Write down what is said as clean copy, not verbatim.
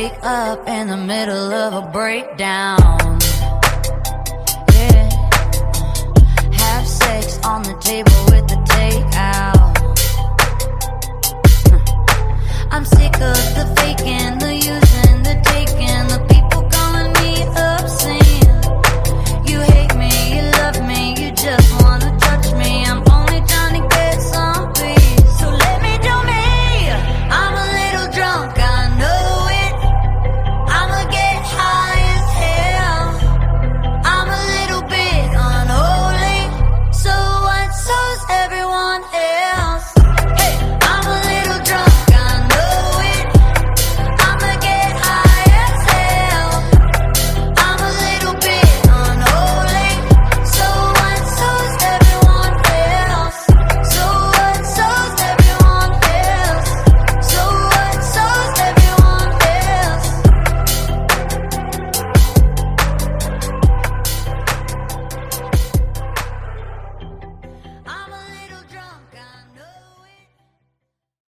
wake up in the middle of a breakdown. Yeah. Have sex on the table with the takeout. I'm sick of the faking, the using, the taking, the people calling me obscene. You hate me, you love me, you just wanna touch me. I'm only trying to get some peace. So let me do me. I'm a little drunk, I know it. I'ma get high as hell. I'm a little bit unholy. So what? So's everyone.